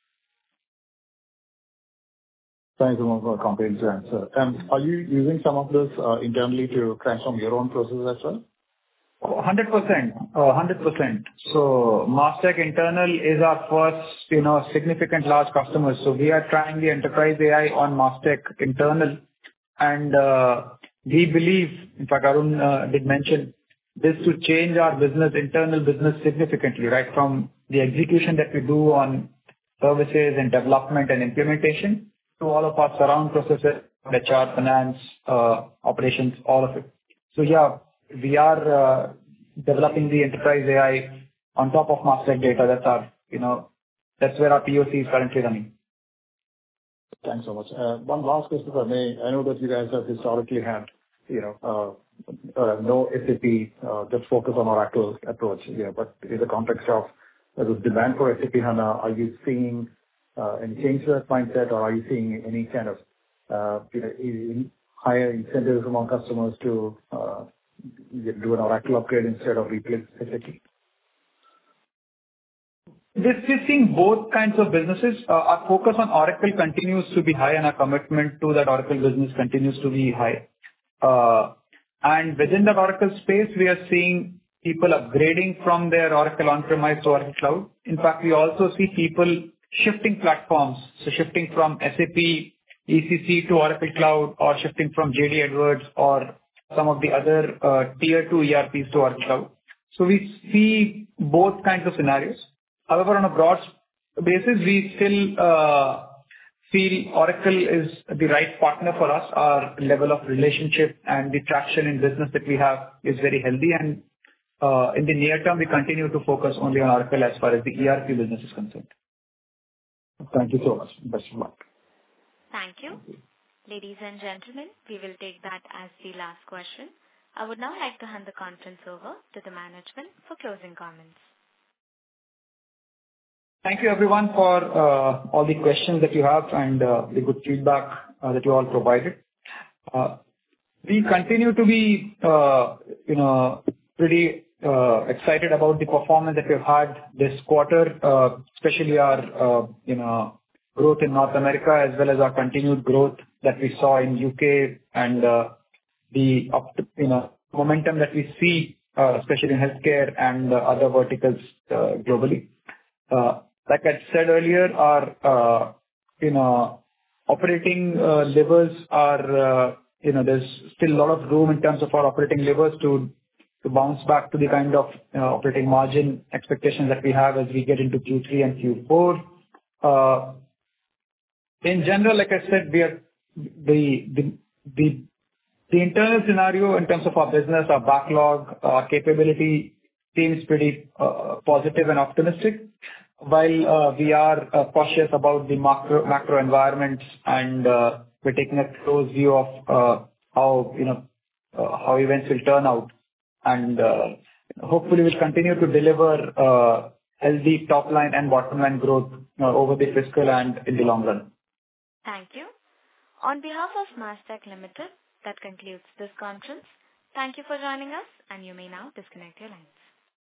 Thanks, Umang, for a comprehensive answer. Are you using some of this internally to transform your own processes as well? 100%. 100%. So Mastek Internal is our first, significant large customer. So we are trying the enterprise AI on Mastek Internal, and we believe, in fact, Arun did mention this, to change our internal business significantly, right? From the execution that we do on services and development and implementation to all of our surround processes, HR, finance, operations, all of it. So yeah, we are developing the enterprise AI on top of Mastek data. That's our, that's where our POC is currently running. Thanks so much. One last question, if I may. I know that you guys have historically had, no SAP, just focus on Oracle approach. Yeah, but in the context of the demand for SAP HANA, are you seeing any change to that mindset, or are you seeing any kind of higher incentives among customers to do an Oracle upgrade instead of replace SAP? We're seeing both kinds of businesses. Our focus on Oracle continues to be high, and our commitment to that Oracle business continues to be high. And within that Oracle space, we are seeing people upgrading from their Oracle on-premise to Oracle Cloud. In fact, we also see people shifting platforms, so shifting from SAP ECC to Oracle Cloud, or shifting from JD Edwards or some of the other tier 2 ERPs to Oracle Cloud. So we see both kinds of scenarios. However, on a broad basis, we still feel Oracle is the right partner for us. Our level of relationship and the traction in business that we have is very healthy, and in the near term, we continue to focus only on Oracle as far as the ERP business is concerned. Thank you so much. Best of luck. Thank you. Ladies and gentlemen, we will take that as the last question. I would now like to hand the conference over to the management for closing comments. Thank you, everyone, for all the questions that you have and the good feedback that you all provided. We continue to be, pretty excited about the performance that we've had this quarter, especially our, growth in North America, as well as our continued growth that we saw in UK, and the momentum that we see, especially in healthcare and other verticals globally. Like I said earlier, our operating levers are, there's still a lot of room in terms of our operating levers to bounce back to the kind of operating margin expectations that we have as we get into Q3 and Q4. In general, like I said, we are the internal scenario in terms of our business, our backlog, our capability seems pretty positive and optimistic. While we are cautious about the macro environments, and we're taking a close view of how events will turn out, and hopefully we'll continue to deliver healthy top line and bottom line growth over the fiscal and in the long run. Thank you. On behalf of Mastek Limited, that concludes this conference. Thank you for joining us, and you may now disconnect your lines.